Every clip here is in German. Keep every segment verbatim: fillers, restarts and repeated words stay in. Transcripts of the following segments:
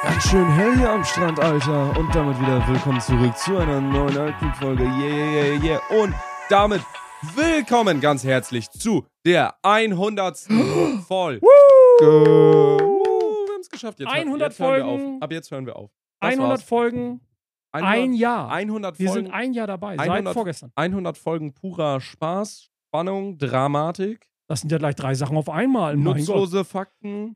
Ganz schön hell hier am Strand, Alter. Und damit wieder willkommen zurück zu einer neuen Alten-Folge. Yeah, yeah, yeah, yeah. Und damit willkommen ganz herzlich zu der hundertsten Folge. Wir haben es geschafft. Jetzt, hundert jetzt hören wir Folgen. auf. Ab jetzt hören wir auf. Das hundert war's. Folgen, hundert, ein Jahr. hundert Wir Folgen, sind ein Jahr dabei, seit hundert vorgestern. hundert Folgen purer Spaß, Spannung, Dramatik, Das sind ja gleich drei Sachen auf einmal. Mein Gott. nutzlose Fakten,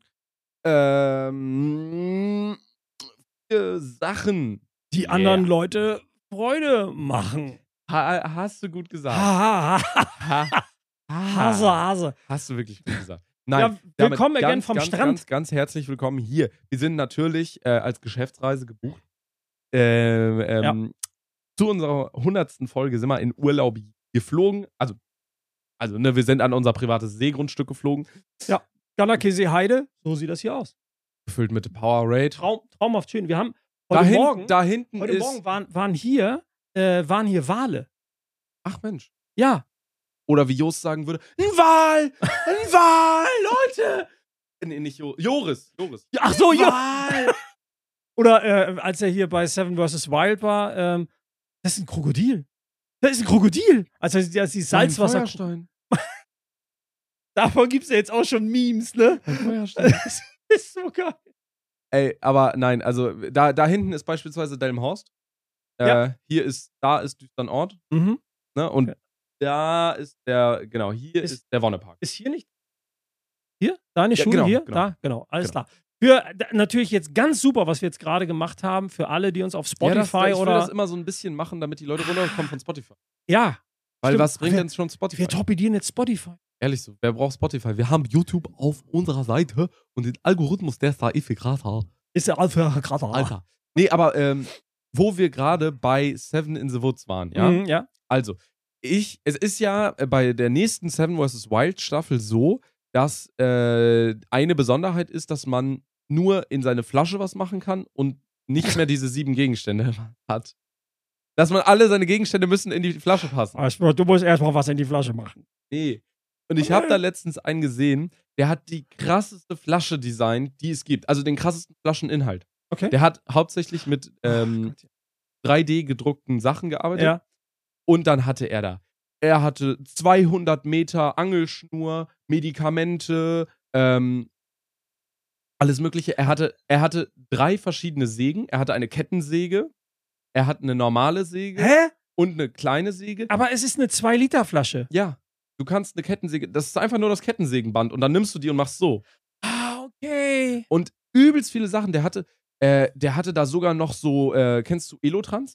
ähm, viele Sachen. Die Yeah. anderen Leute Freude machen. Ha, hast du gut gesagt. Ha, ha, ha. Ha, Hase, Hase. Hast du wirklich gut gesagt. Nein, Ja, damit willkommen again ganz, vom ganz, Strand. Ganz, ganz herzlich willkommen hier. Wir sind natürlich äh, als Geschäftsreise gebucht. Ähm, ähm, Zu unserer hundertsten Folge sind wir in Urlaub geflogen. Also, also ne, wir sind an unser privates Seegrundstück geflogen. Ja, Ganakesee Heide, so sieht das hier aus. Gefüllt mit Powerade. Traum, traumhaft schön. Wir haben heute Da, hin, Morgen, da hinten heute ist... Morgen waren, waren hier, äh, waren hier Wale. Ach Mensch. Ja. Oder wie Jost sagen würde, ein Wal! Ein Wal, Leute! Nee, nicht jo Joris. Joris. Ja, ach so, ja. Wal! Oder äh, als er hier bei Seven versus. Wild war, ähm, das ist ein Krokodil. Das ist ein Krokodil. Als er als die Salzwasser. Feuerstein. Davon gibt es ja jetzt auch schon Memes, ne? Ein Feuerstein. Das ist so geil. Ey, aber nein, also da, da hinten ist beispielsweise Delmenhorst. Äh, Ja. Hier ist, da ist Düsternort. Mhm. Ne? Und Okay. da ist der, genau, hier ist, Ist- der Wonnepark. Ist hier nicht? Hier? Deine Ja, Schule genau, hier? genau. Da? Genau, alles Genau. klar. Für d- natürlich jetzt ganz super, was wir jetzt gerade gemacht haben, für alle, die uns auf Spotify ja, das, ich will oder. das immer so ein bisschen machen, damit die Leute runterkommen von Spotify. Ja, Weil stimmt. was bringt wir, denn schon Spotify? wir torpedieren jetzt Spotify. Ehrlich so, wer braucht Spotify? Wir haben YouTube auf unserer Seite und den Algorithmus, der ist da eh viel krasser. Ist ja Alpha gerade. Alter. Nee, aber ähm, wo wir gerade bei Seven in the Woods waren, ja? Mhm, ja. Also, ich, es ist ja äh, bei der nächsten Seven versus. Wild Staffel so, dass äh, eine Besonderheit ist, dass man nur in seine Flasche was machen kann und nicht mehr diese sieben Gegenstände hat. Dass man alle seine Gegenstände müssen in die Flasche passen. Also, du musst erstmal was in die Flasche machen. Nee. Und ich habe da letztens einen gesehen, der hat die krasseste Flasche designt, die es gibt. Also den krassesten Flascheninhalt. Okay. Der hat hauptsächlich mit ähm, Ach Gott, ja. drei D gedruckten Sachen gearbeitet. Ja. Und dann hatte er da. Er hatte zweihundert Meter Angelschnur, Medikamente, ähm, alles Mögliche. Er hatte, er hatte drei verschiedene Sägen. Er hatte eine Kettensäge, er hat eine normale Säge Hä? und eine kleine Säge. Aber es ist eine zwei Liter Flasche. Ja, du kannst eine Kettensäge, das ist einfach nur das Kettensägenband und dann nimmst du die und machst so. Ah, okay. Und übelst viele Sachen. Der hatte, äh, der hatte da sogar noch so, äh, kennst du Elotrans?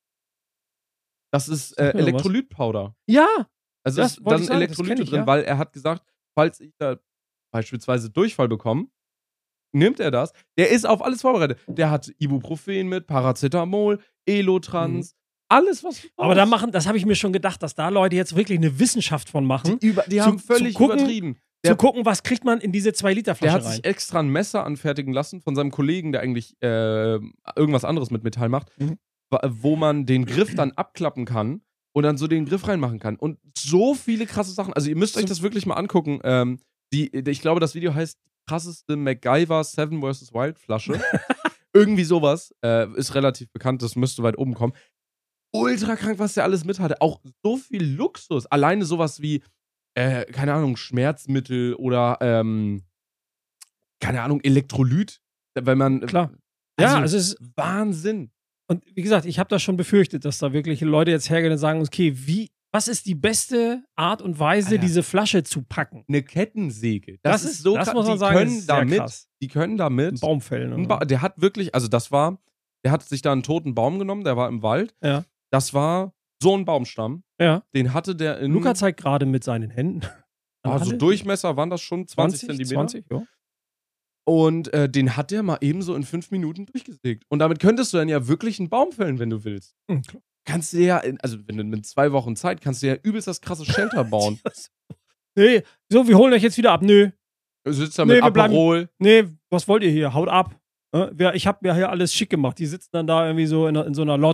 Das ist äh, Sag mir doch was. Elektrolytpowder. Ja. Also Das ist wollte dann ich sagen, das Elektrolyte kenn ich, drin, ja. weil er hat gesagt, falls ich da beispielsweise Durchfall bekomme, nimmt er das. Der ist auf alles vorbereitet. Der hat Ibuprofen mit, Paracetamol, Elotrans, alles was du Aber brauchst. da machen, das habe ich mir schon gedacht, dass da Leute jetzt wirklich eine Wissenschaft von machen. die, über, die zu- haben zu völlig gucken, übertrieben. Der, zu gucken, was kriegt man in diese zwei Liter der Flasche hat rein. sich extra ein Messer anfertigen lassen von seinem Kollegen, der eigentlich äh, irgendwas anderes mit Metall macht, Mhm. wa- wo man den Griff dann abklappen kann und dann so den Griff reinmachen kann. Und so viele krasse Sachen. Also ihr müsst euch So- das wirklich mal angucken. Ähm, die, ich glaube, das Video heißt die krasseste MacGyver Seven versus. Wild Flasche. Irgendwie sowas. Äh, ist relativ bekannt, das müsste weit oben kommen. Ultra krank, was der alles mit hatte. Auch so viel Luxus. Alleine sowas wie, äh, keine Ahnung, Schmerzmittel oder, ähm, keine Ahnung, Elektrolyt. Wenn man. Klar. Ja, also also es ist, Wahnsinn. und wie gesagt, ich habe das schon befürchtet, dass da wirklich Leute jetzt hergehen und sagen, okay, wie, was ist die beste Art und Weise, Alter. diese Flasche zu packen? Eine Kettensäge. Das Das, ist- ist so das krass. muss man die sagen, können ist sehr damit, krass. die können damit. Baumfällen. Ein Oder? Ba- der hat wirklich, also das war, der hat sich da einen toten Baum genommen, der war im Wald. Ja. Das war so ein Baumstamm. Ja. Den hatte der in. Luca zeigt gerade mit seinen Händen. An also alle. Durchmesser waren das schon zwanzig Zentimeter. zwanzig, ja. Und äh, den hat der mal eben so in fünf Minuten durchgesägt. Und damit könntest du dann ja wirklich einen Baum fällen, wenn du willst. Hm, klar. Kannst du ja, in, also wenn du mit zwei Wochen Zeit, kannst du ja übelst das krasse Shelter bauen. Nee, so, wir holen euch jetzt wieder ab. Nö. Du sitzt da Nee, mit wir bleiben- Aperol. Nee, was wollt ihr hier? Haut ab. Äh, wer- Ich habe mir hier alles schick gemacht. Die sitzen dann da irgendwie so in, in so einer Lodge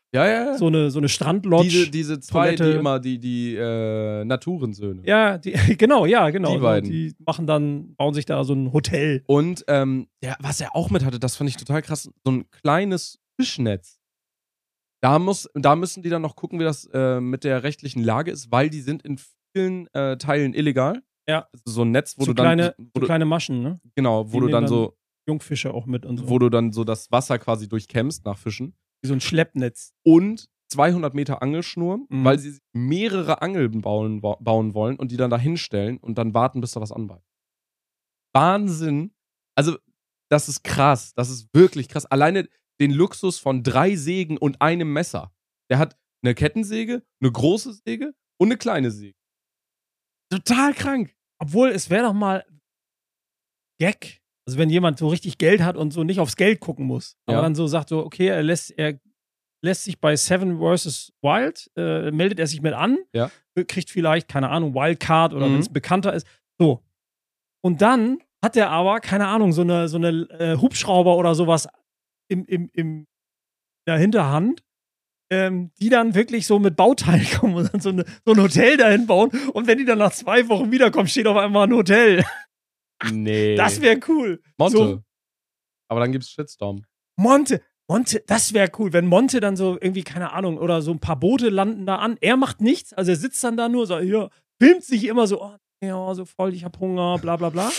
Ja, ja, ja. So eine, so eine Strandlodge. Diese, diese zwei, Toilette. die immer, die, die äh, Naturensöhne. Ja, die, genau, ja, genau. Die So, beiden. die machen dann, bauen sich da so ein Hotel. Und ähm, ja, was er auch mit hatte, das fand ich total krass, so ein kleines Fischnetz. Da, muss, da müssen die dann noch gucken, wie das äh, mit der rechtlichen Lage ist, weil die sind in vielen äh, Teilen illegal. Ja. Also so ein Netz, wo so du kleine, dann. Wo so du, kleine Maschen, ne? genau, wo Die du dann nehmen so. Jungfische auch mit und so. Wo du dann so das Wasser quasi durchkämmst nach Fischen. Wie so ein Schleppnetz. Und zweihundert Meter Angelschnur, Mhm. weil sie mehrere Angeln bauen, bauen wollen und die dann da hinstellen und dann warten, bis da was anbeißt. Wahnsinn. Also, das ist krass. Das ist wirklich krass. Alleine den Luxus von drei Sägen und einem Messer. Der hat eine Kettensäge, eine große Säge und eine kleine Säge. Total krank. Obwohl, es wäre doch mal Gag. Also, wenn jemand so richtig Geld hat und so nicht aufs Geld gucken muss. Aber Ja. dann so sagt so, okay, er lässt, er lässt sich bei Seven versus. Wild, äh, meldet er sich mit an, Ja. kriegt vielleicht, keine Ahnung, Wildcard oder Mhm. wenn es bekannter ist. So. Und dann hat er aber, keine Ahnung, so eine, so eine äh, Hubschrauber oder sowas im, im, im, in der Hinterhand, ähm, die dann wirklich so mit Bauteilen kommen und dann so, eine, so ein Hotel dahin bauen. Und wenn die dann nach zwei Wochen wiederkommen, steht auf einmal ein Hotel. Nee. Das wäre cool. Monte. So, Aber dann gibt's Shitstorm. Monte, Monte, das wäre cool, wenn Monte dann so irgendwie, keine Ahnung, oder so ein paar Boote landen da an. Er macht nichts, also er sitzt dann da nur so, hier, filmt sich immer so, oh, ja, so voll, ich hab Hunger, bla bla bla.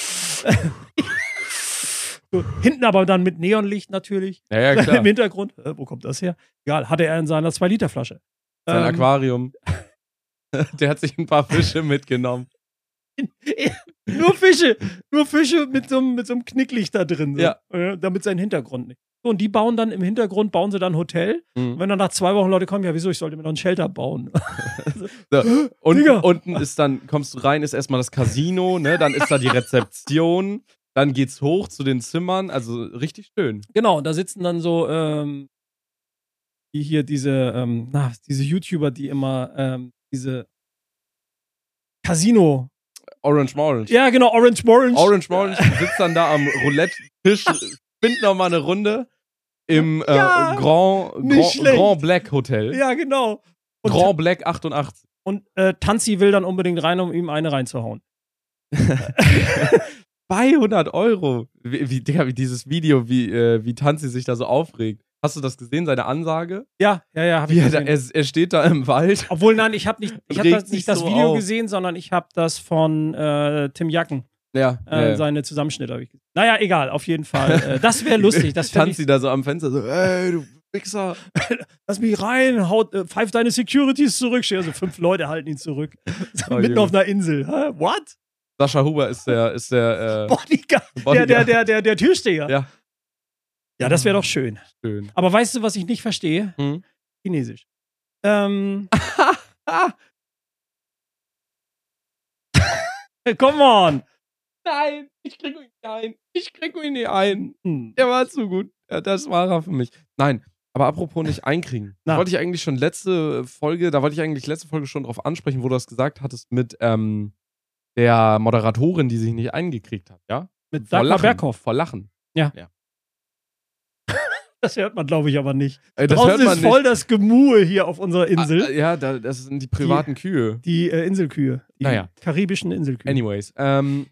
So, hinten aber dann mit Neonlicht natürlich. Ja, ja, klar. Im Hintergrund. Äh, wo kommt das her? Egal, hatte er in seiner zwei Liter Flasche. Sein Ähm, Aquarium. Der hat sich ein paar Fische mitgenommen. Nur Fische, nur Fische mit so, einem- mit so einem Knicklicht da drin. So. Ja. Äh, damit sein Hintergrund nicht. So, und die bauen dann im Hintergrund, bauen sie dann ein Hotel. Mhm. Und wenn dann nach zwei Wochen Leute kommen, ja, wieso, ich sollte mir noch ein Shelter bauen. So. Und Digga. unten ist dann, kommst du rein, ist erstmal das Casino, ne? Dann ist da die Rezeption, dann geht's hoch zu den Zimmern, also richtig schön. Genau, und da sitzen dann so, ähm, die hier, diese, ähm, na, diese YouTuber, die immer, ähm, diese Casino. Orange Morange. Ja, genau, Orange Morange. Orange Morange sitzt dann da am Roulette-Tisch, spinnt nochmal eine Runde im äh, Ja, Grand, nicht Grand, schlecht. Grand Black Hotel. Ja, genau. Und, Grand Black achtundachtzig. und äh, Tanzi will dann unbedingt rein, um ihm eine reinzuhauen. zweihundert Euro. Wie, wie, Digga, wie dieses Video, wie, äh, wie Tanzi sich da so aufregt. Hast du das gesehen, seine Ansage? Ja, ja, ja, hab Wie ich er, da, gesehen. er, er steht da im Wald. Obwohl, nein, ich habe nicht, ich hab Regt das, sich nicht das so Video auf. gesehen, sondern ich habe das von äh, Tim Jacken, Ja, äh, ja, ja. seine Zusammenschnitte habe ich gesehen. Naja, egal, auf jeden Fall. Äh, das wäre lustig. Das fänd Tanzi ich, da so am Fenster so, ey, du Wichser. lass mich rein, haut, äh, pfeift deine Securities zurück. Stehen also fünf Leute halten ihn zurück. Oh, Mitten Junge. auf einer Insel. Hä? What? Sascha Huber ist der, ist der, äh, Bodyguard. Der, Bodyguard. der, der, der, der Türsteher. Ja. Ja, das wäre doch schön. Schön. Aber weißt du, was ich nicht verstehe? Hm? Chinesisch. Ähm, come on. Nein, ich krieg ihn nicht ein. Ich krieg ihn nicht ein. Hm. Der war zu gut. Ja, das war er für mich. Nein, aber apropos nicht einkriegen. Da Na. wollte ich eigentlich schon letzte Folge, da wollte ich eigentlich letzte Folge schon drauf ansprechen, wo du das gesagt hattest mit ähm, der Moderatorin, die sich nicht eingekriegt hat, ja? Mit Vor Dagmar Lachen. Berghoff. Vor Lachen. Das hört man, glaube ich, aber nicht. Äh, das Draußen hört man ist voll das Gemue hier auf unserer Insel. Ah, äh, ja, da, das sind die privaten Kühe. Die äh, Inselkühe. Die Naja. karibischen Inselkühe. Anyways, ähm,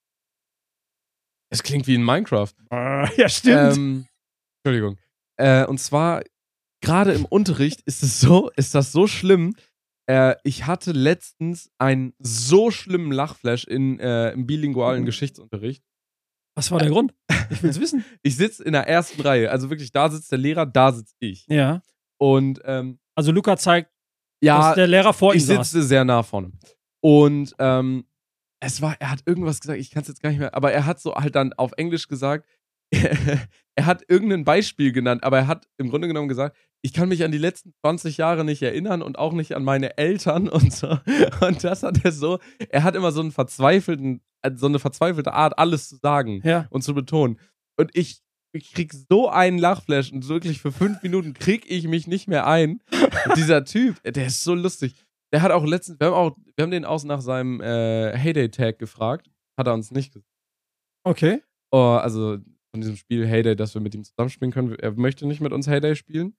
es klingt wie in Minecraft. Äh, ja, stimmt. Ähm, Entschuldigung. Äh, und zwar, gerade im Unterricht ist es so, ist das so schlimm. Äh, ich hatte letztens einen so schlimmen Lachflash in, äh, im bilingualen Geschichtsunterricht. Was war der Grund? Ich will's wissen. Ich sitze in der ersten Reihe, also wirklich, da sitzt der Lehrer, da sitze ich. Ja. Und ähm, Also Luca zeigt, ja, dass der Lehrer vor ihm ich saß. sitze sehr nah vorne. Und ähm, es war, er hat irgendwas gesagt, ich kann es jetzt gar nicht mehr, aber er hat so halt dann auf Englisch gesagt, er hat irgendein Beispiel genannt, aber er hat im Grunde genommen gesagt, ich kann mich an die letzten zwanzig Jahre nicht erinnern und auch nicht an meine Eltern und so. Und das hat er so, er hat immer so einen verzweifelten, so eine verzweifelte Art, alles zu sagen Ja. und zu betonen. Und ich, ich krieg so einen Lachflash und wirklich für fünf Minuten krieg ich mich nicht mehr ein. Und dieser Typ, der ist so lustig. Der hat auch letztens, wir haben auch, wir haben den auch nach seinem äh, Heyday-Tag gefragt. Hat er uns nicht gesagt. Okay. Oh, also von diesem Spiel Heyday, dass wir mit ihm zusammenspielen können. Er möchte nicht mit uns Heyday spielen.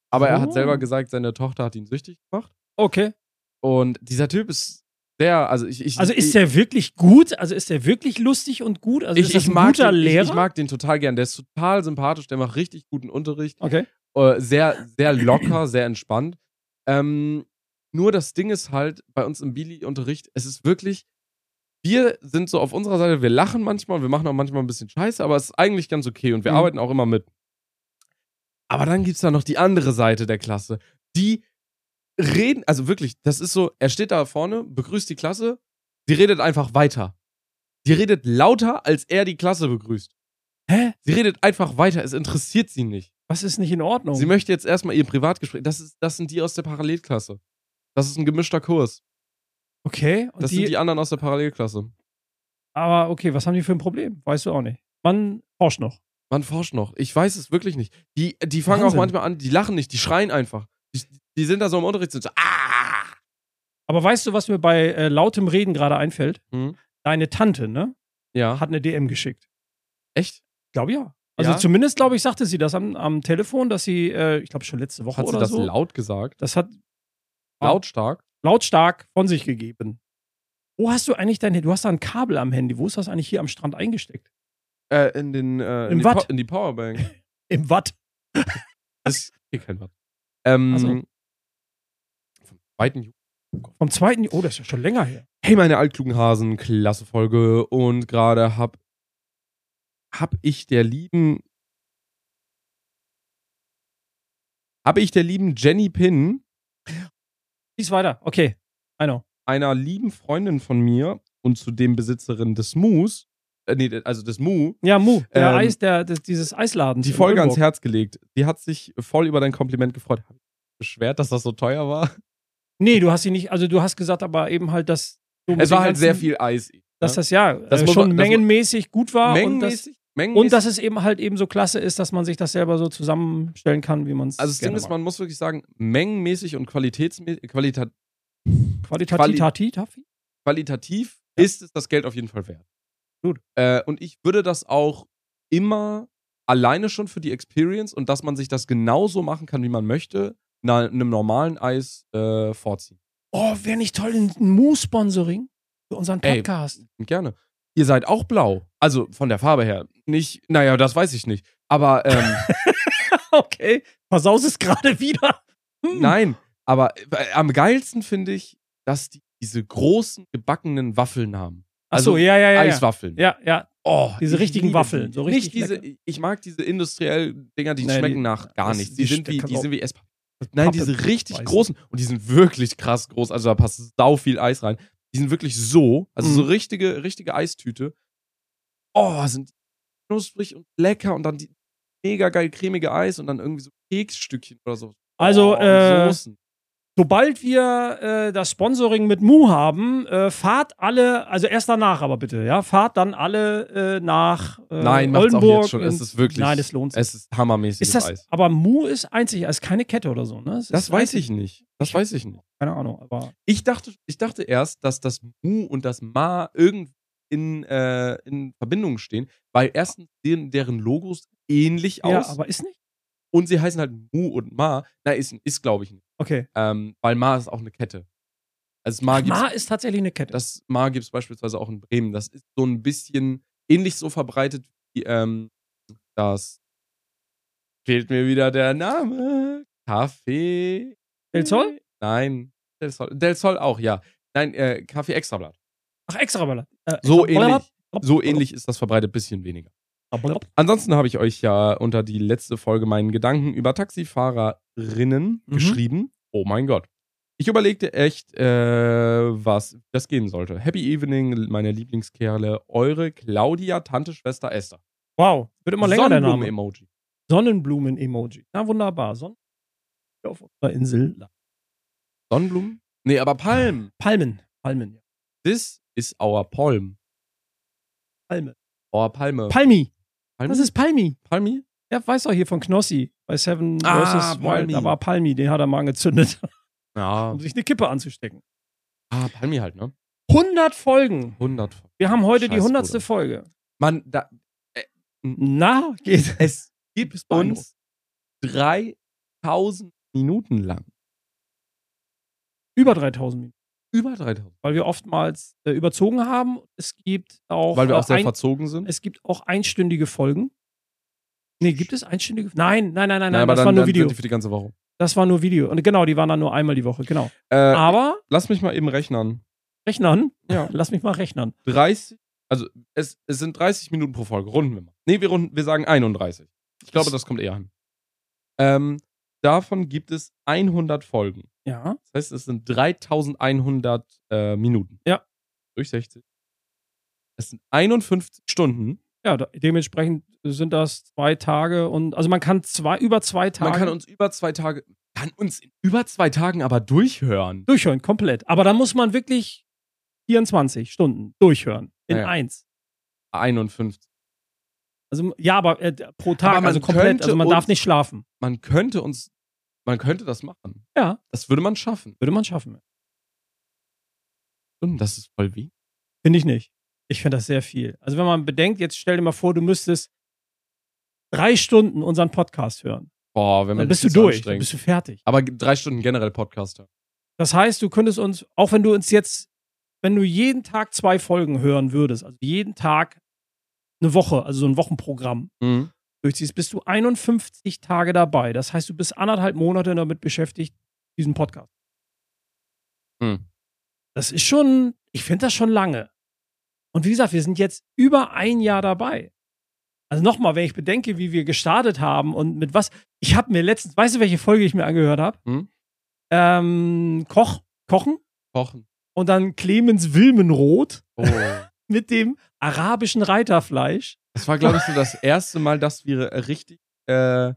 Aber er Oh. hat selber gesagt, seine Tochter hat ihn süchtig gemacht. Okay. Und dieser Typ ist sehr, also ich, ich Also ist ich, der wirklich gut? Also ist der wirklich lustig und gut? Also ich, ist das ich ein mag guter den, Lehrer? Ich, ich mag den total gern. Der ist total sympathisch, der macht richtig guten Unterricht. Okay. Äh, sehr, sehr locker, sehr entspannt. Ähm, nur das Ding ist halt, bei uns im Billy-Unterricht, es ist wirklich, wir sind so auf unserer Seite, wir lachen manchmal, wir machen auch manchmal ein bisschen Scheiße, aber es ist eigentlich ganz okay und wir Mhm. arbeiten auch immer mit. Aber dann gibt's da noch die andere Seite der Klasse. Die reden, also wirklich, das ist so, er steht da vorne, begrüßt die Klasse, sie redet einfach weiter. Die redet lauter, als er die Klasse begrüßt. Hä? Sie redet einfach weiter, es interessiert sie nicht. Was ist nicht in Ordnung? Sie möchte jetzt erstmal ihr Privatgespräch, das, ist, das sind die aus der Parallelklasse. Das ist ein gemischter Kurs. Okay. Und Das die, sind die anderen aus der Parallelklasse. aber okay, was haben die für ein Problem? Weißt du auch nicht. Man forscht noch. Man forscht noch. Ich weiß es wirklich nicht. Die, die fangen Wahnsinn. auch manchmal an, die lachen nicht, die schreien einfach. Die, die sind da so im Unterricht, sind so, ah! Aber weißt du, was mir bei äh, lautem Reden gerade einfällt? Hm? Deine Tante, ne? Ja. Hat eine D M geschickt. Echt? Ich glaube ja. Also Ja? zumindest, glaube ich, sagte sie das am, am Telefon, dass sie, äh, ich glaube schon letzte Woche Hat sie oder das so. laut gesagt? Das hat Lautstark? lautstark von sich gegeben. Wo hast du eigentlich dein, du hast da ein Kabel am Handy. Wo ist das eigentlich hier am Strand eingesteckt? Äh, in den, äh, Im in, die Watt. Po- in die Powerbank. Im Watt. Das ist hier kein Watt. Ähm, Ach so. vom zweiten Juli. Vom zweiten. Ju- Oh, das ist ja schon länger her. Hey, meine altklugen Hasen, klasse Folge. Und gerade hab, hab ich der lieben, hab ich der lieben Jenny Pin, Lies weiter. Okay. I know. einer lieben Freundin von mir und zudem Besitzerin des Moos, äh, nee, also des Mu, Ja, Mu. Der Ähm, Eis, der, des, dieses Eisladens. die in Folge ans Oldenburg. Herz gelegt. Die hat sich voll über dein Kompliment gefreut. Hab ich beschwert, dass das so teuer war? Nee, du hast sie nicht, also du hast gesagt, aber eben halt, dass du mit Es war den halt ganzen- sehr viel Eis. Dass ne? das ja Das äh, muss schon man- das mu- mengenmäßig gut war und, das, Mengenmäßig? Mengenmäßig? und dass es eben halt eben so klasse ist, dass man sich das selber so zusammenstellen kann, wie man es Also das Ding gerne ist, mag. man muss wirklich sagen, mengenmäßig und qualitätsmäßig, qualita Qualitativ. qualitativ Ja. ist es das Geld auf jeden Fall wert. Gut. Äh, und ich würde das auch immer alleine schon für die Experience und dass man sich das genauso machen kann, wie man möchte, na, einem normalen Eis äh, vorziehen. Oh, wäre nicht toll, ein Mu-Sponsoring für unseren Ey. Podcast. Gerne. Ihr seid auch blau. Also von der Farbe her. Nicht, naja, das weiß ich nicht. Aber ähm, Okay. Versaus es gerade wieder. Hm. nein. Aber äh, am geilsten finde ich, dass die diese großen gebackenen Waffeln haben. Achso, Also ja, ja, ja. Ja, Eiswaffeln. ja. ja. Oh, Diese ich richtigen liebe Waffeln, die. so richtig Nicht diese, lecker. ich mag diese industriellen Dinger, die Nee, schmecken die- nach gar das- nichts. die Die sind wie, kannst die du sind auch- wie Esspapier. Nein, Pappe diese richtig beißen. großen. Und die sind wirklich krass groß. Also da passt sau viel Eis rein. Die sind wirklich so, also Mhm. so richtige, richtige Eistüte. Oh, sind knusprig und lecker und dann die mega geil cremige Eis und dann irgendwie so Keksstückchen oder so. Also, oh, und äh, Soßen. Sobald wir äh, das Sponsoring mit Mu haben, äh, fahrt alle, also erst danach aber bitte, ja, fahrt dann alle äh, nach äh, Nein, macht's auch Oldenburg. jetzt schon. Es in- ist wirklich. Nein, es lohnt sich. Es ist hammermäßiges Ist das, Eis. aber Mu ist einzig, ist keine Kette oder so, ne? Es Das ist weiß einzig- ich nicht. Das weiß ich nicht. Keine Ahnung, aber Ich dachte, ich dachte erst, dass das Mu und das Ma irgendwie in, äh, in Verbindung stehen, weil erstens sehen deren Logos ähnlich ja, aus aber ist nicht. und sie heißen halt Mu und Ma. Nein, ist, ist glaube ich nicht. Okay. Ähm, weil Ma ist auch eine Kette. Also Ma gibt's, Ma ist tatsächlich eine Kette. das Ma gibt es beispielsweise auch in Bremen. Das ist so ein bisschen ähnlich so verbreitet wie ähm, das. Fehlt mir wieder der Name. Kaffee. Del Sol? Nein. Del Sol, Del Sol auch, ja. Nein, äh, Kaffee Extrablatt. Ach, extra Ballett. Äh, So extra ähnlich. Ballett? So ähnlich ist das verbreitet, bisschen weniger. Ballett? Ansonsten habe ich euch ja unter die letzte Folge meinen Gedanken über Taxifahrerinnen Mhm. geschrieben. Oh mein Gott. Ich überlegte echt, äh, was das gehen sollte. Happy Evening, meine Lieblingskerle, eure Claudia, Tante, Schwester Esther. Wow, wird immer länger der Name. Sonnenblumen-Emoji. Sonnenblumen-Emoji. Na, wunderbar. Sonne auf unserer Insel. Sonnenblumen? Nee, aber Palm. Palmen. Palmen, ja. This is our Palm. Palme. Our Palme. Palmi. Palmi? Was ist Palmi? Palmi? Ja, weiß doch hier von Knossi bei Seven Ah, versus. Palmi. Wild. Da war Palmi, den hat er mal angezündet, Ja. um sich eine Kippe anzustecken. Ah, Palmi halt, ne? hundert Folgen. hundert. Wir haben heute die Scheiß, hundertste Bruder. Folge. Mann, da, Na, geht. es gibt beeindruckt. uns dreitausend Minuten lang. Über dreitausend Minuten. Über dreitausend. Weil wir oftmals äh, überzogen haben. Es gibt auch. Weil wir auch äh, sehr ein, verzogen sind. Es gibt auch einstündige Folgen. Nee, gibt es einstündige? Nein, nein, nein, nein, Nein, nein aber das dann, war nur dann Video. sind die für die ganze Woche. Das war nur Video. Und genau, die waren dann nur einmal die Woche, genau. Äh, Aber, Lass mich mal eben rechnen. rechnen? Ja. Lass mich mal rechnen. dreißig, also es, es sind dreißig Minuten pro Folge. Runden wir mal. Nee, wir, runden, wir sagen einunddreißig. Ich glaube, das kommt eher hin. Ähm, davon gibt es hundert Folgen. Ja. Das heißt, es sind dreitausendeinhundert äh, Minuten. Ja. Durch sechzig. Es sind einundfünfzig Stunden. Ja, da, dementsprechend sind das zwei Tage und, also man kann zwei, über zwei Tage. Man kann uns über zwei Tage, kann uns in über zwei Tagen aber durchhören. Durchhören, komplett. Aber da muss man wirklich vierundzwanzig Stunden durchhören. In Ja. eins. einundfünfzig. Also, ja, aber äh, pro Tag, Aber man also komplett. könnte Also man uns- darf nicht schlafen. Man könnte uns, man könnte das machen. Ja, Das würde man schaffen. würde man schaffen. Und das ist voll wie. Finde ich nicht. Ich finde das sehr viel. Also wenn man bedenkt, jetzt stell dir mal vor, du müsstest drei Stunden unseren Podcast hören. Boah, wenn man Dann bist du das ist durch, dann anstrengend. bist du fertig. Aber drei Stunden generell Podcaster. Das heißt, du könntest uns, auch wenn du uns jetzt, wenn du jeden Tag zwei Folgen hören würdest, also jeden Tag eine Woche, also so ein Wochenprogramm Mhm. durchziehst, bist du einundfünfzig Tage dabei. Das heißt, du bist anderthalb Monate damit beschäftigt, diesen Podcast. Mhm. Das ist schon, ich finde das schon lange. Und wie gesagt, wir sind jetzt über ein Jahr dabei. Also nochmal, wenn ich bedenke, wie wir gestartet haben und mit was. Ich habe mir letztens, weißt du, welche Folge ich mir angehört habe? Hm? Ähm, Koch, Kochen Kochen. und dann Clemens Wilmenroth Oh. mit dem arabischen Reiterfleisch. Das war, glaube ich, so das erste Mal, dass wir richtig äh,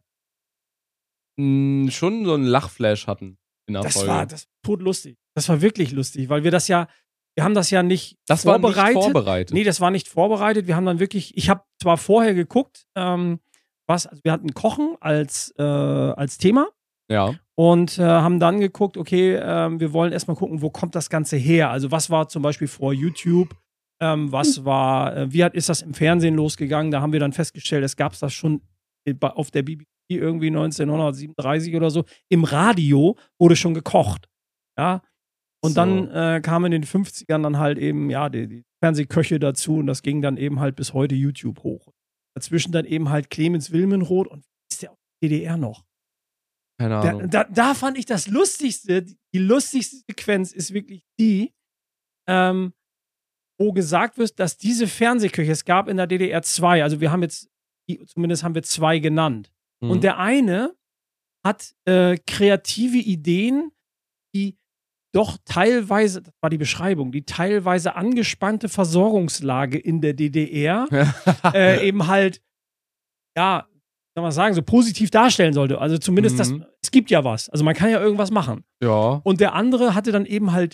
mh, schon so einen Lachflash hatten in der Das Folge. war, das war todlustig. Das war wirklich lustig, weil wir das ja, wir haben das ja nicht das war vorbereitet. nicht vorbereitet. Nee, das war nicht vorbereitet. Wir haben dann wirklich, ich habe zwar vorher geguckt, ähm, was, also wir hatten Kochen als, äh, als Thema Ja. und äh, haben dann geguckt, okay, ähm, wir wollen erstmal gucken, wo kommt das Ganze her? Also was war zum Beispiel vor YouTube? Ähm, was war, äh, wie hat, ist das im Fernsehen losgegangen? Da haben wir dann festgestellt, es gab das schon bei- auf der B B C irgendwie neunzehnhundertsiebenunddreißig oder so. Im Radio wurde schon gekocht. Ja. Und So. dann äh, kamen in den fünfzigern dann halt eben, ja, die, die Fernsehköche dazu und das ging dann eben halt bis heute YouTube hoch. Dazwischen dann eben halt Clemens Wilmenroth und wie ist der auf der D D R noch? Keine Da, Ahnung. da, da fand ich das Lustigste, die lustigste Sequenz ist wirklich die, ähm, wo gesagt wird, dass diese Fernsehköche, es gab in der D D R zwei, also wir haben jetzt, die- zumindest haben wir zwei genannt. Mhm. Und der eine hat äh, kreative Ideen, die doch teilweise, das war die Beschreibung, die teilweise angespannte Versorgungslage in der D D R äh, eben halt, ja, soll man sagen, so positiv darstellen sollte. Also zumindest, das, Mhm. es gibt ja was. Also man kann ja irgendwas machen. ja. Und der andere hatte dann eben halt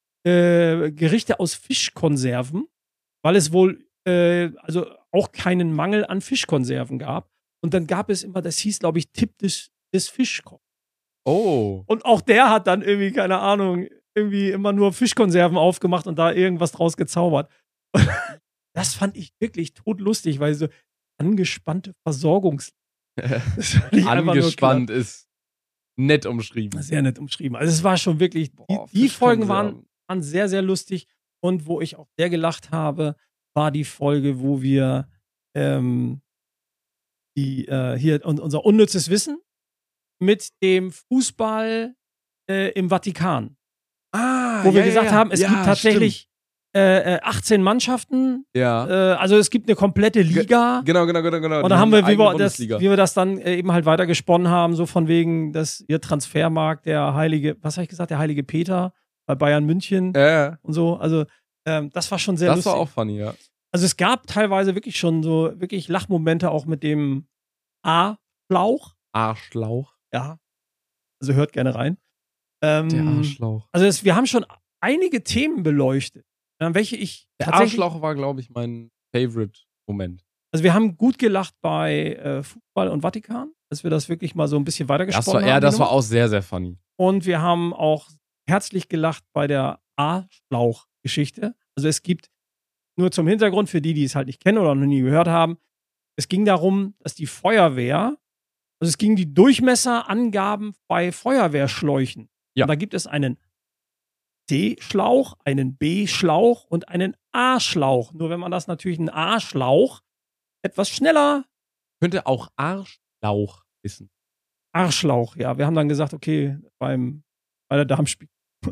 äh, Gerichte aus Fischkonserven, weil es wohl äh, also auch keinen Mangel an Fischkonserven gab. Und dann gab es immer, das hieß, glaube ich, Tipp des, des Fischkochs. Oh. Und auch der hat dann irgendwie, keine Ahnung, irgendwie immer nur Fischkonserven aufgemacht und da irgendwas draus gezaubert. Das fand ich wirklich todlustig, weil so angespannte Versorgungs... Das fand ich einfach nur Angespannt ist nett umschrieben. klasse. Sehr nett umschrieben. Also es war schon wirklich, die, Boah, die Folgen waren, Fischkonserven. waren sehr, sehr lustig. Und wo ich auch sehr gelacht habe, war die Folge, wo wir ähm, die äh, hier un- unser unnützes Wissen mit dem Fußball äh, im Vatikan. Ah, Wo wir ja, gesagt ja, haben, es ja, gibt tatsächlich äh, äh, achtzehn Mannschaften, stimmt. Ja. äh, also es gibt eine komplette Liga. Genau, genau, genau, genau. Und Die da haben wir, eine wie wir, eigene das, wie Bundesliga. wir das dann äh, eben halt weiter gesponnen haben, so von wegen, dass ihr Transfermarkt, der heilige, was habe ich gesagt, der heilige Peter bei Bayern München Ja, ja. und so. Also ähm, das war schon sehr Das lustig. war auch funny, ja. Also es gab teilweise wirklich schon so wirklich Lachmomente auch mit dem A-Schlauch. Arschlauch. Ja. Also hört gerne rein. Ähm, Der Arschlauch. Also es, wir haben schon einige Themen beleuchtet, äh, welche ich Der tatsächlich, Arschlauch war, glaube ich, mein Favorite-Moment. also wir haben gut gelacht bei äh, Fußball und Vatikan, dass wir das wirklich mal so ein bisschen Das weitergesponnen war, haben. ja, das die war Nummer. auch sehr, sehr funny. Und wir haben auch herzlich gelacht bei der A-Schlauch-Geschichte. Also es gibt, nur zum Hintergrund für die, die es halt nicht kennen oder noch nie gehört haben, es ging darum, dass die Feuerwehr, Also es ging die Durchmesserangaben bei Feuerwehrschläuchen. Ja. Und da gibt es einen C-Schlauch, einen B-Schlauch und einen A-Schlauch. Nur wenn man das natürlich einen A-Schlauch etwas schneller. Könnte auch Arschlauch wissen. Arschlauch, ja. Wir haben dann gesagt, okay, beim, bei der Darmspiel.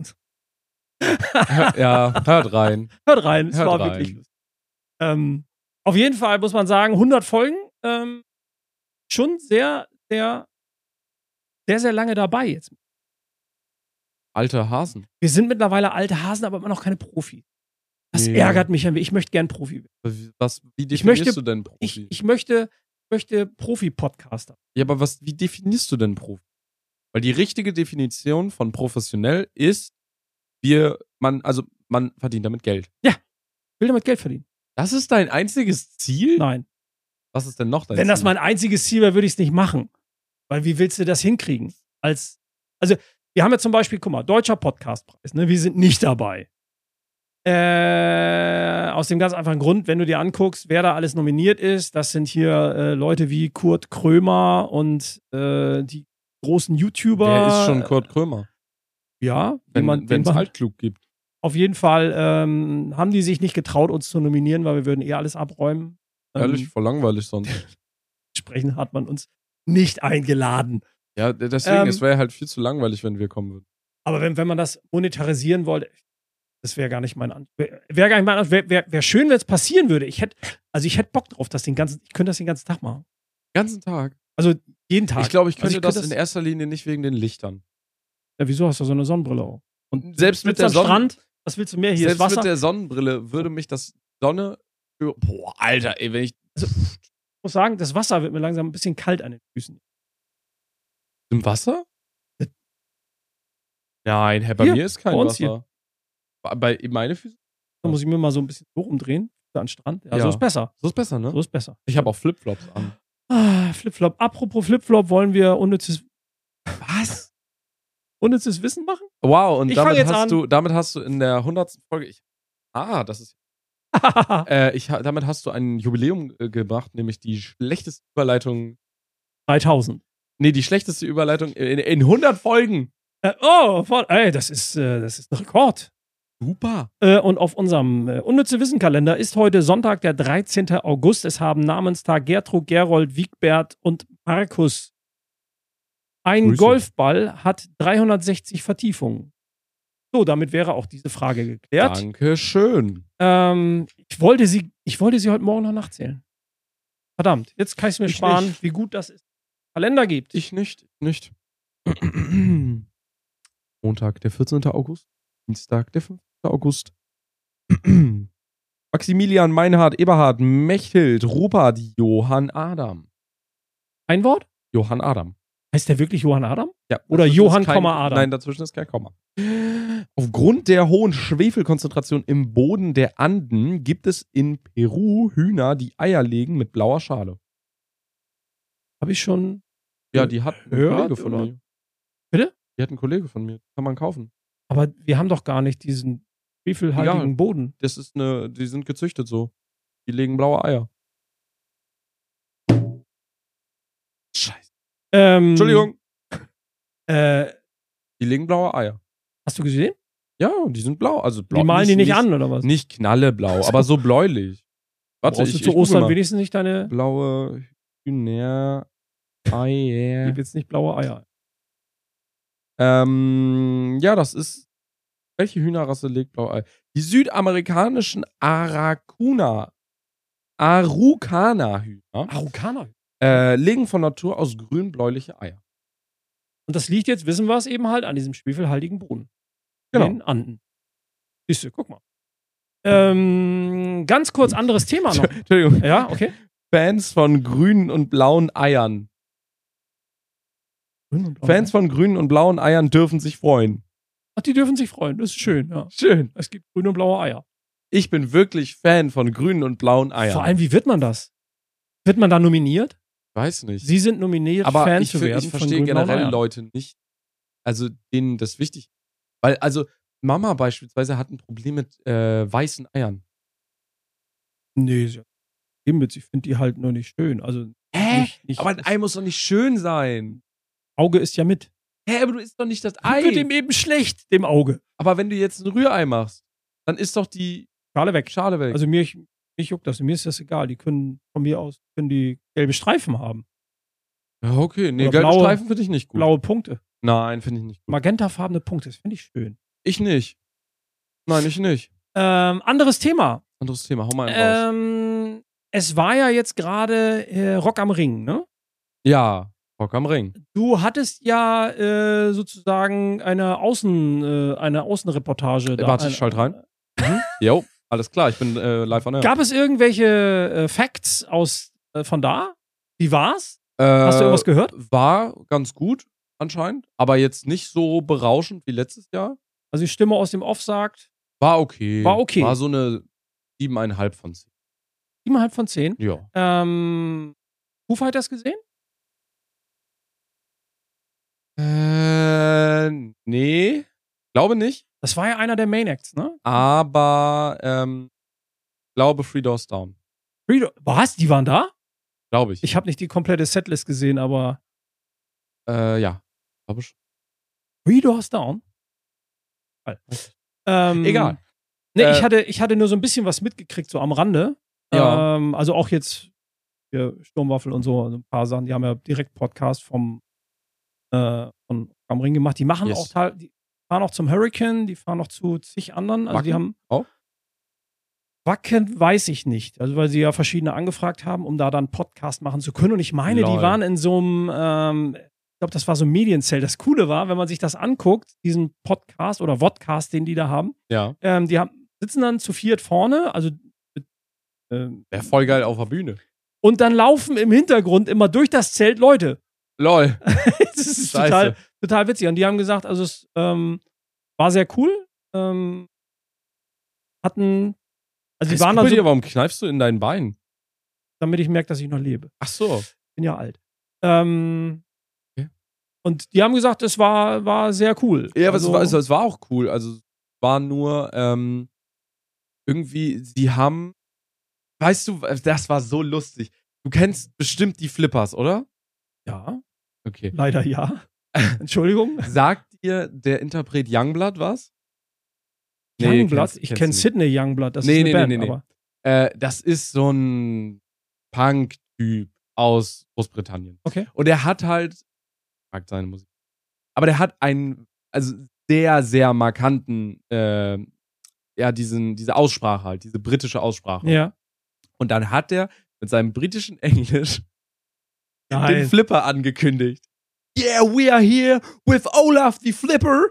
Ja, hört rein. Hört rein, es Hört war rein. wirklich lustig. Ähm, auf jeden Fall muss man sagen, hundert Folgen, ähm, schon sehr, sehr, sehr, sehr lange dabei jetzt. Alte Hasen. Wir sind mittlerweile alte Hasen, aber immer noch keine Profis. Das Nee. ärgert mich ein wenig. Ich möchte gern Profi werden. Was, wie definierst Ich möchte- du denn Profi? Ich, ich möchte, möchte Profi-Podcaster. ja, aber was, wie definierst du denn Profi? Weil die richtige Definition von professionell ist, wir, man, also man verdient damit Geld. Ich will damit Geld verdienen. Das ist dein einziges Ziel? Nein. Was ist denn noch dein Wenn Ziel? das mein einziges Ziel wäre, würde ich es nicht machen. Weil wie willst du das hinkriegen? Als, also, wir haben ja zum Beispiel, guck mal, Deutscher Podcastpreis, ne? Wir sind nicht dabei. Äh, aus dem ganz einfachen Grund, wenn du dir anguckst, wer da alles nominiert ist, das sind hier äh, Leute wie Kurt Krömer und äh, die großen YouTuber. Wer ist schon Kurt Krömer? Ja, Wenn jemand, wenn den es man, Altklug gibt. auf jeden Fall ähm, haben die sich nicht getraut, uns zu nominieren, weil wir würden eh alles abräumen. Ehrlich, Ähm, voll langweilig sonst. entsprechend hat man uns nicht eingeladen. Ja, d- deswegen, Ähm, es wäre halt viel zu langweilig, wenn wir kommen würden. Aber wenn, wenn man das monetarisieren wollte, das wäre gar nicht mein An wäre wär gar nicht mein An wäre wär, wär schön, wenn es passieren würde. Ich hätte, also ich hätte Bock drauf, das den ganzen, ich könnte das den ganzen Tag machen. Ganzen Tag. Also jeden Tag. Ich glaube, ich Also könnte ich das in erster Linie nicht wegen den Lichtern. Ja, wieso hast du so eine Sonnenbrille auch? Und Selbst mit sitzt der am Sonne- Strand, was willst du mehr? Hier Selbst ist Wasser. mit der Sonnenbrille würde mich das Sonne für, boah, Alter, ey, wenn ich Ich muss sagen, das Wasser wird mir langsam ein bisschen kalt an den Füßen. im Wasser? Nein, Herr, bei Hier, mir ist kein bei uns Wasser. Bei bei- meine Füße? Da muss ich mir mal so ein bisschen so rumdrehen, an den Strand. Ja, Ja. so ist besser. So ist besser, ne? So ist besser. Ich habe auch Flipflops an. Ah, Flipflop. Apropos Flipflop, wollen wir unnützes, Was? unnützes Wissen machen? Wow, und Ich fang damit jetzt hast an. du, damit hast du in der hundertsten Folge, ich, ah, das ist, äh, ich, ha- damit hast du ein Jubiläum äh, gemacht, nämlich die schlechteste Überleitung, dreitausend. nee, die schlechteste Überleitung in, in hundert Folgen. Äh, oh, voll, ey, das ist, äh, das ist ein Rekord. Super. Äh, und auf unserem äh, unnütze Wissen-Kalender ist heute Sonntag, der dreizehnten August. Es haben Namenstag Gertrud, Gerold, Wiegbert und Markus. Ein Grüße. Golfball hat dreihundertsechzig Vertiefungen. So, damit wäre auch diese Frage geklärt. Dankeschön. Ähm, ich, wollte sie, ich wollte sie heute Morgen noch nachzählen. Verdammt, jetzt kann ich es mir Ich sparen, nicht. wie gut das ist. Kalender gibt. Ich nicht, nicht. Montag, der vierzehnten August. Dienstag, der fünfzehnten August. Maximilian, Meinhard, Eberhard, Mechthild, Rupert, Johann Adam. Ein Wort? Johann Adam. Heißt der wirklich Johann Adam? Ja, Oder dazwischen Johann, ist kein, Komma, Adam. Nein, dazwischen ist kein Komma. Aufgrund der hohen Schwefelkonzentration im Boden der Anden gibt es in Peru Hühner, die Eier legen mit blauer Schale. Habe ich schon. Ja, die hat ein Hört, Kollege von oder? mir. Bitte? Die hat ein Kollege von mir. Kann man kaufen. Aber wir haben doch gar nicht diesen schwefelhaltigen Egal. Boden. Das ist eine, die sind gezüchtet so. Die legen blaue Eier. Scheiße. Ähm, Entschuldigung. Äh, Die legen blaue Eier. hast du gesehen? Ja, die sind blau. Also blau. Die malen die nicht, an, oder was? Nicht knalleblau, aber so bläulich. Warte, Brauchst ich, du ich zu gucke Ostern mal. wenigstens nicht deine. Blaue Hühner. Ich Eier. gebe jetzt nicht blaue Eier. Ähm, ja, das ist. Welche Hühnerrasse legt blaue Eier? Die südamerikanischen Aracuna. Araucana-Hühner Araukaner. äh, legen von Natur aus grün-bläuliche Eier. Und das liegt jetzt, wissen wir es eben halt, an diesem schwefelhaltigen Boden. Genau. In den Anden. Siehst du, guck mal. Ähm, ganz kurz anderes Thema noch. Entschuldigung. Ja, okay. Fans von grünen und blauen Eiern. Fans von grünen und blauen Eiern dürfen sich freuen. Ach, die dürfen sich freuen. Das ist schön, ja. Schön. Es gibt grüne und blaue Eier. Ich bin wirklich Fan von grünen und blauen Eiern. Vor allem, wie wird man das? Wird man da nominiert? Weiß nicht. Sie sind nominiert, Aber Fan ich, zu fi- werden ich von verstehe grünen und blauen generell Eiern. Leute nicht. Also denen das wichtig. Weil, also Mama beispielsweise hat ein Problem mit äh, weißen Eiern. Nee, sie hat mit. Ich finde die halt nur nicht schön. Also, Hä? Hä? Nicht, nicht, Aber ein Ei muss doch nicht schön sein. Auge ist ja mit. Hä, aber du isst doch nicht das Ei. Ei. Wird dem eben schlecht, dem Auge. Aber wenn du jetzt ein Rührei machst, dann ist doch die Schale weg. Schale weg. Also mir, ich, mich juckt das. Mir ist das egal. Die können von mir aus können die gelbe Streifen haben. Ja, okay. Nee, Oder gelbe blaue- Streifen finde ich nicht gut. Blaue Punkte. Nein, finde ich nicht gut. Magentafarbene Punkte. Das finde ich schön. Ich nicht. Nein, ich nicht. Ähm, anderes Thema. Anderes Thema, hau mal einen raus. Ähm, es war ja jetzt gerade äh, Rock am Ring, ne? Ja, Rock am Ring. Du hattest ja äh, sozusagen eine Außen, äh, eine Außenreportage. Äh, warte, ich schalt rein. Jo, alles klar, ich bin äh, live on air. Gab es irgendwelche äh, Facts aus äh, von da? Wie war's? Äh, Hast du irgendwas gehört? War ganz gut, anscheinend. Aber jetzt nicht so berauschend wie letztes Jahr. Also die Stimme aus dem Off sagt War okay. War okay. War so eine siebeneinhalb von zehn. siebeneinhalb von zehn. Ja. Ähm, Foo Fighters gesehen? Äh, nee. Glaube nicht. Das war ja einer der Main Acts, ne? Aber, ähm, glaube Three Doors Down. Fredo- Was? Die waren da? Glaube ich. Ich habe nicht die komplette Setlist gesehen, aber Äh, ja. Glaube ich. Three Doors Down? Ähm, Egal. Nee, Äh, ich, hatte, ich hatte nur so ein bisschen was mitgekriegt, so am Rande. Ja. Ähm, also auch jetzt hier Sturmwaffel und so, also ein paar Sachen, die haben ja direkt Podcast vom äh, von am Ring gemacht. Die machen Yes. auch teil, die fahren auch zum Hurricane, die fahren auch zu zig anderen. Also die Wacken haben auch? Wacken weiß ich nicht. Also weil sie ja verschiedene angefragt haben, um da dann Podcast machen zu können. Und ich meine, Lol. die waren in so einem, ähm, ich glaube, das war so ein Medienzelt. Das Coole war, wenn man sich das anguckt, diesen Podcast oder Vodcast, den die da haben, Ja. ähm, die haben, sitzen dann zu viert vorne, also mit, ähm, Wäre voll geil auf der Bühne. und dann laufen im Hintergrund immer durch das Zelt Leute. Lol. Das ist Scheiße. total, total witzig. Und die haben gesagt, also es ähm, war sehr cool. Ähm, hatten, also die Was waren dann dir, so, warum kneifst du in deinen Beinen? damit ich merke, dass ich noch lebe. Ach so. Bin ja alt. Ähm, Okay. Und die haben gesagt, es war, war sehr cool. Ja, aber also, es, war, also, es war auch cool. Also, es war nur ähm, irgendwie, sie haben, weißt du, das war so lustig. Du kennst bestimmt die Flippers, oder? Ja, Okay. leider ja. Entschuldigung. Sagt dir der Interpret Youngblood was? Youngblood, kennst- ich kennst kenne du nicht. Sydney Youngblood, das Nee, ist eine nee, Band, nee, nee, nee. aber Äh, das ist so ein Punk-Typ aus Großbritannien. okay. Und er hat halt, ich mag seine Musik, aber der hat einen, also sehr, sehr markanten, äh, ja, diesen, diese Aussprache halt, diese britische Aussprache. Ja. Und dann hat er mit seinem britischen Englisch den Nein. Flipper angekündigt. Yeah, we are here with Olaf the Flipper.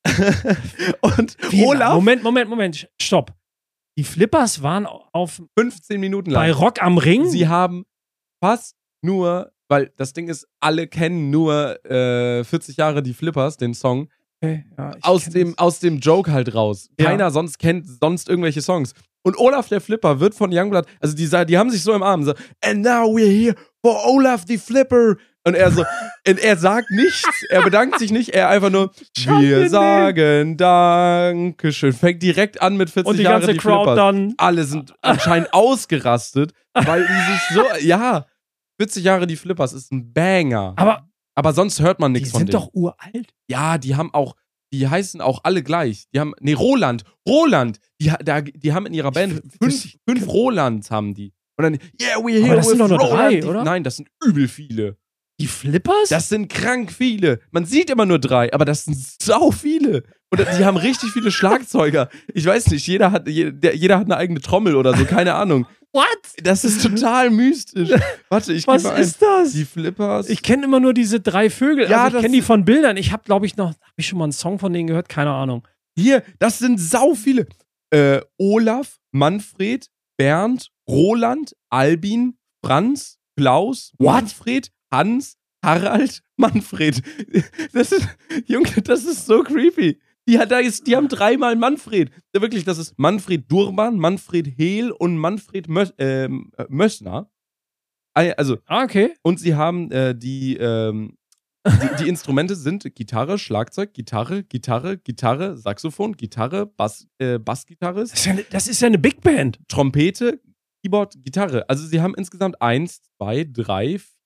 Und Wie- Olaf, Moment, Moment, Moment, stopp. Die Flippers waren auf fünfzehn Minuten lang. bei Rock am Ring. Sie haben fast nur, weil das Ding ist, alle kennen nur äh, vierzig Jahre die Flippers, den Song, okay, ja, ich aus kenn dem, das. aus dem Joke halt raus. Ja. Keiner sonst kennt sonst irgendwelche Songs. Und Olaf der Flipper wird von Youngblood, also die, sa- die haben sich so im Arm, so, and now we're here for Olaf the Flipper. Und er so, und er sagt nichts, er bedankt sich nicht, er einfach nur, Schande, wir nee. sagen Dankeschön. Fängt direkt an mit vierzig Und die Jahre ganze die Crowd Flippers. dann. Alle sind anscheinend ausgerastet, weil die sich so, ja, vierzig Jahre die Flippers ist ein Banger. Aber Aber sonst hört man die nichts von sind denen. doch uralt. Ja, die haben auch, die heißen auch alle gleich. Die haben, nee, Roland, Roland, die, ha- da, die haben in ihrer Band Ich- fünf, das- fünf Rolands haben die. Und dann, yeah, we're here Aber das sind with doch nur Roland. drei, Die- oder? Nein, das sind übel viele. Die Flippers? Das sind krank viele. Man sieht immer nur drei, aber das sind sau viele. Und die haben richtig viele Schlagzeuger. Ich weiß nicht, jeder hat, jeder, jeder hat eine eigene Trommel oder so, keine Ahnung. What? Das ist total mystisch. Warte, ich Was gebe mal ein. ist das? Die Flippers. Ich kenne immer nur diese drei Vögel. Ja, also ich das- kenne die von Bildern. Ich habe, glaube ich, noch, habe ich schon mal einen Song von denen gehört? Keine Ahnung. Hier, das sind sau viele. Äh, Olaf, Manfred, Bernd, Roland, Albin, Franz, Klaus, What? Manfred, Hans, Harald, Manfred. Das ist, Junge, das ist so creepy. Die, hat, da ist, die haben dreimal Manfred. Ja, wirklich, das ist Manfred Durban, Manfred Hehl und Manfred Mös ähm, äh, Mössner. Also, Ah, okay. und sie haben äh, die, ähm, die, die Instrumente sind Gitarre, Schlagzeug, Gitarre, Gitarre, Gitarre, Saxophon, Gitarre, Bass, äh, Bassgitarrist, Das ist, ja eine, das ist ja eine Big Band. Trompete, Keyboard, Gitarre. Also sie haben insgesamt eins, zwei, drei,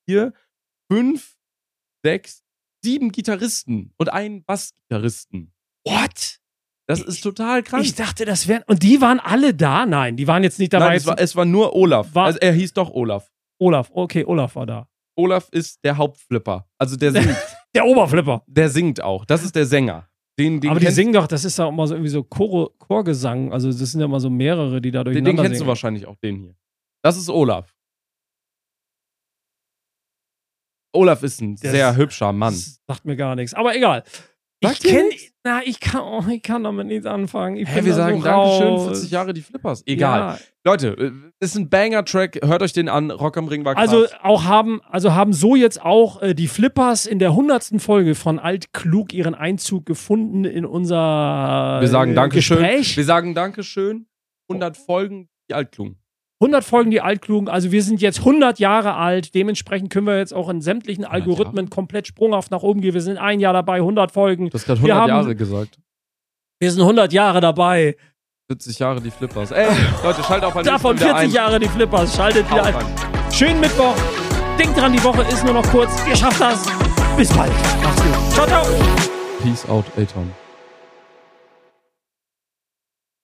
vier, fünf, sechs, sieben Gitarristen und einen Bassgitarristen. What? Das ist total krank. Ich dachte, das wären. Und die waren alle da? Nein, die waren jetzt nicht dabei. Nein, es war, es war nur Olaf. War- also er hieß doch Olaf. Olaf, okay, Olaf war da. Olaf ist der Hauptflipper. Also der singt. Der Oberflipper. Der singt auch. Das ist der Sänger. Den, den Aber die kennst- singen doch, das ist doch immer so irgendwie so Chor Chorgesang. Also das sind ja immer so mehrere, die da Den, durcheinander den kennst singen. du wahrscheinlich auch, den hier. Das ist Olaf. Olaf ist ein Der sehr ist- hübscher Mann. Das sagt mir gar nichts. Aber egal. Sagt ich dir kenne, nichts? na, ich kann, oh, ich kann damit nichts anfangen. Ich Hä, bin wir da sagen so Dankeschön, raus. vierzig Jahre die Flippers. Egal. Ja. Leute, äh, ist ein Banger-Track. Hört euch den an. Rock am Ring war krass. Also auch haben, also haben so jetzt auch äh, die Flippers in der hundertsten Folge von Altklug ihren Einzug gefunden in unser wir sagen äh, Dankeschön. Gespräch. Wir sagen Dankeschön. hundert Folgen, die Altklugen. hundert Folgen die Altklugen, also wir sind jetzt hundert Jahre alt, dementsprechend können wir jetzt auch in sämtlichen Algorithmen komplett sprunghaft nach oben gehen. Wir sind ein Jahr dabei, hundert Folgen. Du hast gerade Wir hundert haben- Jahre gesagt. Wir sind hundert Jahre dabei. vierzig Jahre die Flippers. Ey, Leute, schaltet auf ein Davon nächstes Mal wieder vierzig ein. Jahre die Flippers. Schaltet wieder Haut ein. rein. Schönen Mittwoch. Denkt dran, die Woche ist nur noch kurz. Ihr schafft das. Bis bald. Macht's gut. Ciao, ciao. Peace out, Elton.